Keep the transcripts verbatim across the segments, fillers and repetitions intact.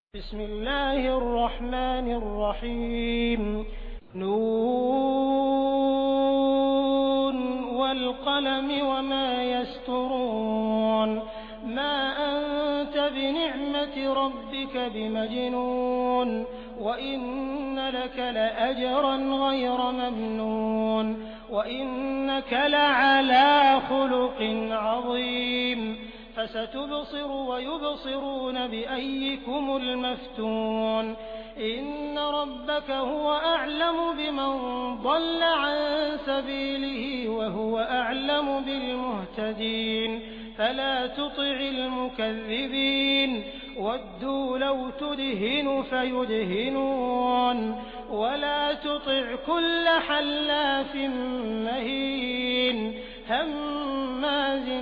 बिस्मिल्लाहिर्रहमानिर्रहीम नून वल क़लमि वमा यस्तुरून मा अंत बिनिअमति रब्बिक बिमजनून व इन्न लक लअजरन गैर ममनून व इन्नक लअला खुलुक़िन अज़ीम फसतुबसिरु व युबसिरून बिअय्यिकुमुल मफ्तून इन्न रब्बक हुव अअलमु बिमन ضل अन सबीलिही व हुव अअलमु बिलमुहतदीन फला तुतिअल मुकज़्ज़िबीन वद्दू लौ तुदहिनु फयुदहिनून वला तुतिअ कुल्ल हल्लाफिन महीन हम्माज़िन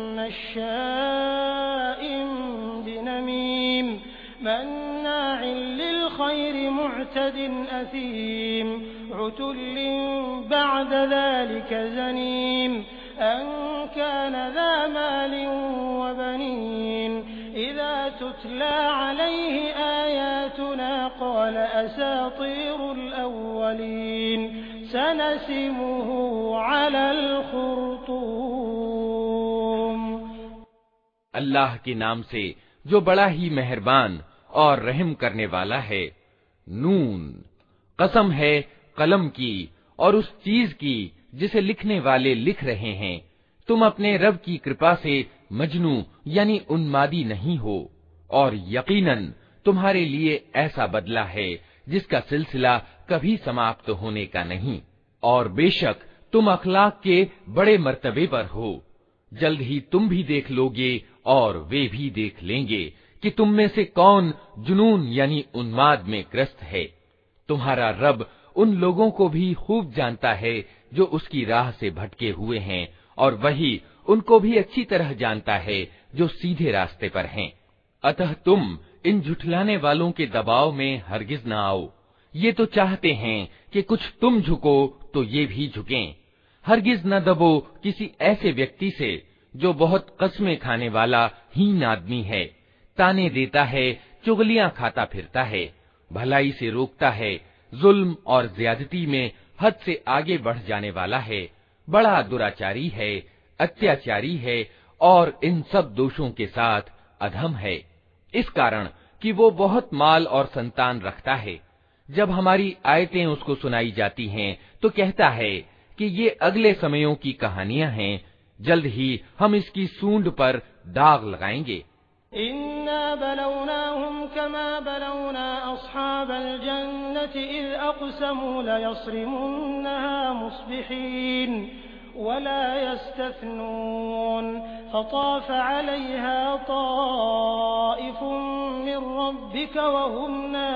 मश्शाइन बिनमीम मन्नाअ लिलखैरि मुअतदिन असीम उतुल्लिन बअद ज़ालिक ज़नीम अन कान ज़ा मालिन व बनीन इज़ा तुतला अलैहि आयातुना क़ाल असातीरुल अव्वलीन सनसिमुहु अलल खुर्तूम। अल्लाह के नाम से जो बड़ा ही मेहरबान और रहम करने वाला है। नून, कसम है कलम की और उस चीज की जिसे लिखने वाले लिख रहे हैं। तुम अपने रब की कृपा से मजनू यानी उन्मादी नहीं हो, और यकीनन तुम्हारे लिए ऐसा बदला है जिसका सिलसिला कभी समाप्त होने का नहीं। और बेशक तुम अखलाक के बड़े मर्तबे पर हो। जल्द ही तुम भी देख लोगे और वे भी देख लेंगे कि तुम में से कौन जुनून यानी उन्माद में ग्रस्त है। तुम्हारा रब उन लोगों को भी खूब जानता है जो उसकी राह से भटके हुए हैं, और वही उनको भी अच्छी तरह जानता है जो सीधे रास्ते पर हैं। अतः तुम इन झुठलाने वालों के दबाव में हरगिज न आओ। ये तो चाहते हैं कि कुछ तुम झुको तो ये भी झुकें। हरगिज न दबो किसी ऐसे व्यक्ति से जो बहुत कस्में खाने वाला हीन आदमी है, ताने देता है, चुगलियां खाता फिरता है, भलाई से रोकता है, जुल्म और ज्यादती में हद से आगे बढ़ जाने वाला है, बड़ा दुराचारी है, अत्याचारी है और इन सब दोषों के साथ अधम है। इस कारण कि वो बहुत माल और संतान रखता है। जब हमारी आयतें उसको सुनाई जाती हैं तो कहता है कि ये अगले समयों की कहानियां हैं, जल्द ही हम इसकी सूंड पर दाग लगाएंगे। इन्ना बलौनाहुम कमा बलौना अस्हाबल जन्नति इज़ अक़समू लयस्रिमुन्नहा मुस्बिहीन वला यस्तस्नून फताफ़ अलैहा ताइफ़ुम मिन रब्बिक वहुम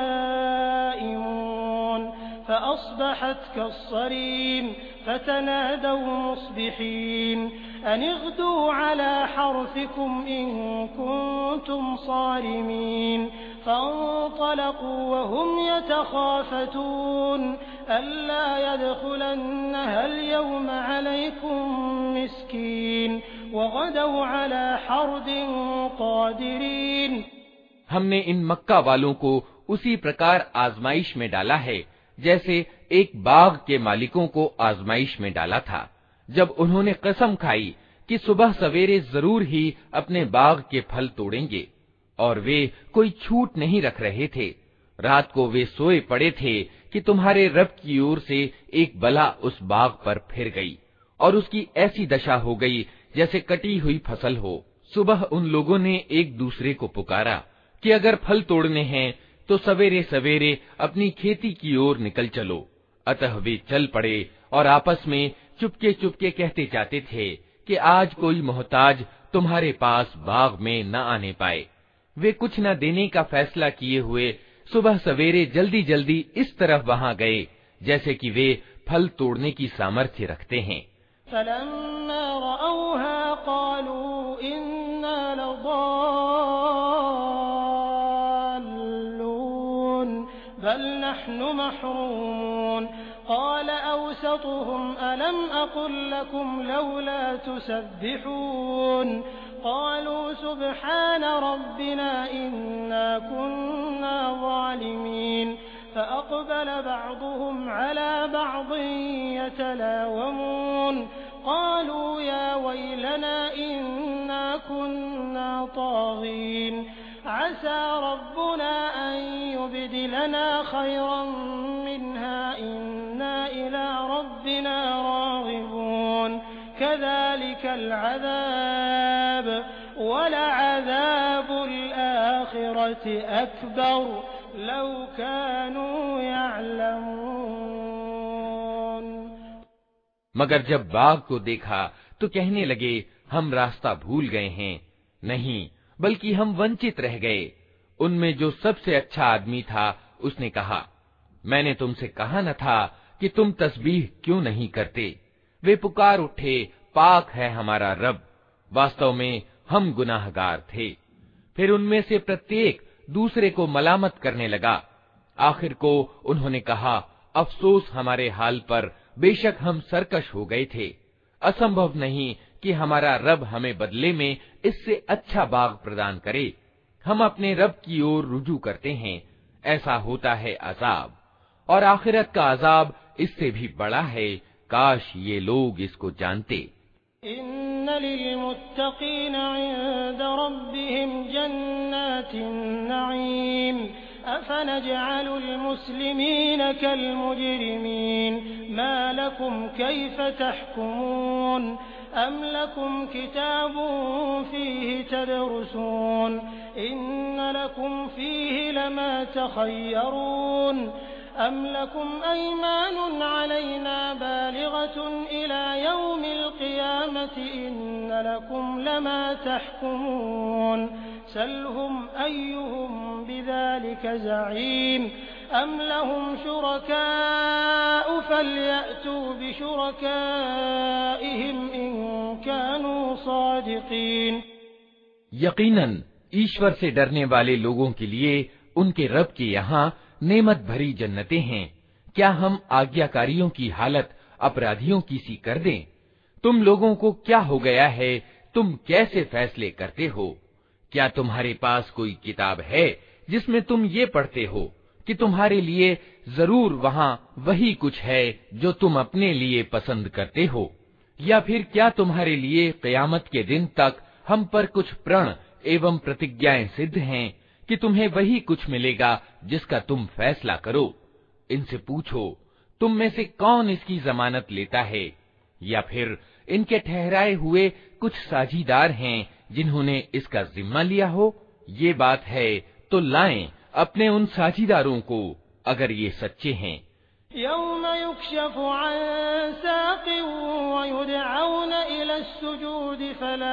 नाइमून फ़अस्बहत कस्सरीम फ़तनादौ मुस्बिहीन अन इग़दू अला हर्थिकुम इन कुंतुम सारिमीन फ़अंतलक़ू वहुम यतख़ाफ़तून अल्ला यदख़ुलन्नहा अल-यौम अलैकुम मिस्कीन वग़दौ अला हर्दिन क़ादिरीन। हमने इन मक्का वालों को उसी प्रकार आजमाइश में डाला है जैसे एक बाग के मालिकों को आजमाइश में डाला था, जब उन्होंने कसम खाई कि सुबह सवेरे जरूर ही अपने बाग के फल तोड़ेंगे, और वे कोई छूट नहीं रख रहे थे। रात को वे सोए पड़े थे कि तुम्हारे रब की ओर से एक बला उस बाग पर फिर गई, और उसकी ऐसी दशा हो गई जैसे कटी हुई फसल हो। सुबह उन लोगों ने एक दूसरे को पुकारा कि अगर फल तोड़ने हैं तो सवेरे सवेरे अपनी खेती की ओर निकल चलो। अतः वे चल पड़े और आपस में चुपके चुपके कहते जाते थे कि आज कोई मोहताज तुम्हारे पास बाग में न आने पाए। वे कुछ न देने का फैसला किए हुए सुबह सवेरे जल्दी जल्दी इस तरफ वहां गए जैसे कि वे फल तोड़ने की सामर्थ्य रखते हैं। फलम्मा रअौहा क़ालू इन्ना लज़ाल्लून बल नहनु महरूमून क़ाल औसतुहुम अलम अक़ुल लकुम लौला तुसब्बिहून क़ालू सुब्हान रब्बिना इन्ना कुन्ना الظالمين فأقبل بعضهم على بعض يتلاومون قالوا يا ويلنا إنا كنا طاغين عسى ربنا أن يبدلنا خيرا منها إنا إلى ربنا راغبون كذلك العذاب ولعذاب الآخرة أكبر لو كانوا يعلمون। मगर जब बाघ को देखा तो कहने लगे हम रास्ता भूल गए हैं, नहीं बल्कि हम वंचित रह गए। उनमें जो सबसे अच्छा आदमी था उसने कहा, मैंने तुमसे कहा न था कि तुम तस्बीह क्यों नहीं करते। वे पुकार उठे, पाक है हमारा रब, वास्तव में हम गुनाहगार थे। फिर उनमें से प्रत्येक दूसरे को मलामत करने लगा। आखिर को उन्होंने कहा, अफसोस हमारे हाल पर, बेशक हम सरकश हो गए थे। असंभव नहीं कि हमारा रब हमें बदले में इससे अच्छा बाग प्रदान करे। हम अपने रब की ओर रुजू करते हैं। ऐसा होता है अजाब, और आखिरत का अजाब इससे भी बड़ा है। काश ये लोग इसको जानते। इन्न लिल्मुत्तक़ीन इंद रब्बिहिम जन्नातिन नईम अफनजअलुल मुस्लिमीन कल मुजरिमीन मा लकुम कैफ तहकुमून अम लकुम किताबुन फीहि तदरुसून इन्न लकुम फीहि लमा तखय्यरून अम लकुम अयमानुन अलैना बालिगतुन इला यौमिल क़ियामति इन्न लकुम लमा तहकुमून सलहुम अय्युहुम बिज़ालिका ज़ईम अम लहुम शुरकाउ फलयअतू बिशुरकाइहिम इन कानू सादिक़ीन। यकीनन ईश्वर से डरने वाले लोगों के लिए उनके रब के यहाँ नेमत भरी जन्नतें हैं। क्या हम आज्ञाकारियों की हालत अपराधियों की सी कर दें? तुम लोगों को क्या हो गया है? तुम कैसे फैसले करते हो? क्या तुम्हारे पास कोई किताब है जिसमें तुम ये पढ़ते हो कि तुम्हारे लिए जरूर वहाँ वही कुछ है जो तुम अपने लिए पसंद करते हो? या फिर क्या तुम्हारे लिए क़यामत के दिन तक हम पर कुछ प्रण एवं प्रतिज्ञाएं सिद्ध हैं कि तुम्हें वही कुछ मिलेगा जिसका तुम फैसला करो? इनसे पूछो, तुम में से कौन इसकी जमानत लेता है? या फिर इनके ठहराए हुए कुछ साझीदार हैं जिन्होंने इसका जिम्मा लिया हो? ये बात है तो लाएं अपने उन साझीदारों को अगर ये सच्चे हैं। यौम युक्शफु अन साक़िन व युदअऊन इला अस्सुजूद फला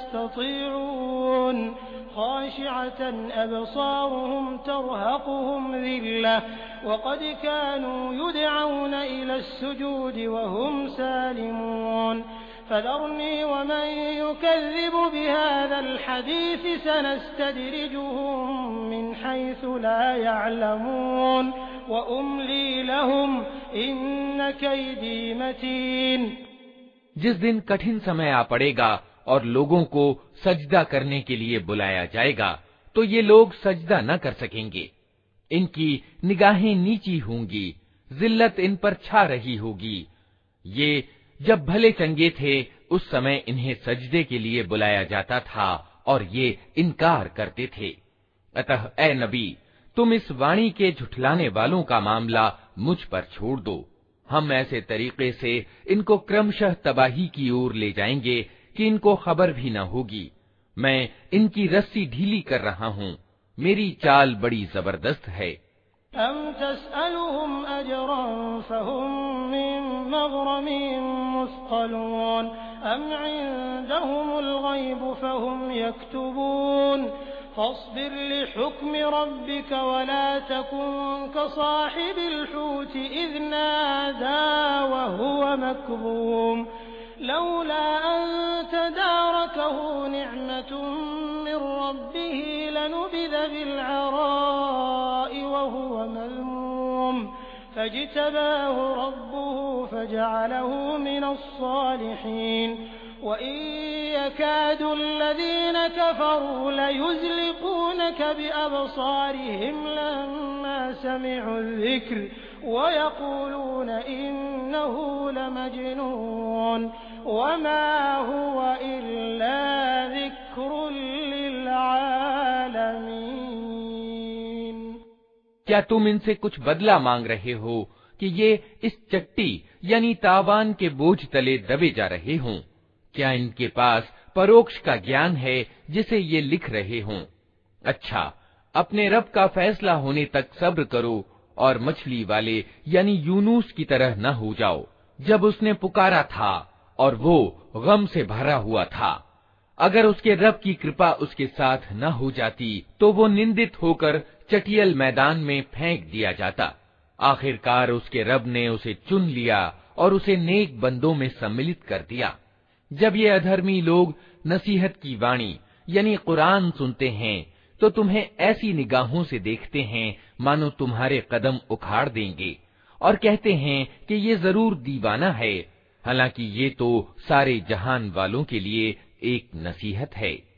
यस्ततीऊन ख़ाशिअतन अबसारुहुम तरहक़ुहुम ज़िल्लह व क़द कानू युदअऊन इला अस्सुजूद व हुम सालिमून फज़रनी व मन युकज़्ज़िबु बिहाज़ल हदीस सनस्तदरिजुहुम मिन हैसु ला यअलमून व उम्ली लहुम इन्न कैदी मतीन। जिस दिन कठिन समय आ पड़ेगा और लोगों को सजदा करने के लिए बुलाया जाएगा तो ये लोग सजदा न कर सकेंगे। इनकी निगाहें नीची होंगी, जिल्लत इन पर छा रही होगी। ये जब भले चंगे थे उस समय इन्हें सजदे के लिए बुलाया जाता था और ये इनकार करते थे। अतः ए नबी, तुम इस वाणी के झुठलाने वालों का मामला मुझ पर छोड़ दो। हम ऐसे तरीके से इनको क्रमशः तबाही की ओर ले जाएंगे कि इनको खबर भी न होगी। मैं इनकी रस्सी ढीली कर रहा हूँ। मेरी चाल बड़ी जबरदस्त है। अम तस्अलुहुम अजरन फहुम मिन मग़रमिन मुस्क़लून अम इंदहुमुल ग़ैब फहुम यक्तुबून फ़स्बिर लिहुक्मि रब्बिक वला तकुन कसाहिबिल हूत इज़ नादा वहुव मकज़ूम लौला अन तदारकहु निअमतुम मिन रब्बिही लनुबिज़ बिलअराइ वहुव मज़मूम फज्तबाहु रब्बुहु फजअलहु मिनस्सालिहीन वइन यकादु अल्लज़ीन कफ़रू लयुज़लिक़ूनक बिअबसारिहिम लम्मा समिउ ज़िक्र व यक़ूलून इन्नहु लमजनून वमा हुवा इल्ला ज़िक्रुन लिल आलमीन। क्या तुम इनसे कुछ बदला मांग रहे हो कि ये इस चट्टी यानी तावान के बोझ तले दबे जा रहे हों? क्या इनके पास परोक्ष का ज्ञान है जिसे ये लिख रहे हों? अच्छा, अपने रब का फैसला होने तक सब्र करो और मछली वाले यानी यूनुस की तरह न हो जाओ, जब उसने पुकारा था और वो गम से भरा हुआ था। अगर उसके रब की कृपा उसके साथ न हो जाती तो वो निंदित होकर चटियल मैदान में फेंक दिया जाता। आखिरकार उसके रब ने उसे चुन लिया और उसे नेक बंदों में सम्मिलित कर दिया। जब ये अधर्मी लोग नसीहत की वाणी यानी कुरान सुनते हैं तो तुम्हें ऐसी निगाहों से देखते हैं मानो तुम्हारे कदम उखाड़ देंगे और कहते हैं कि ये जरूर दीवाना है, हालांकि ये तो सारे जहान वालों के लिए एक नसीहत है।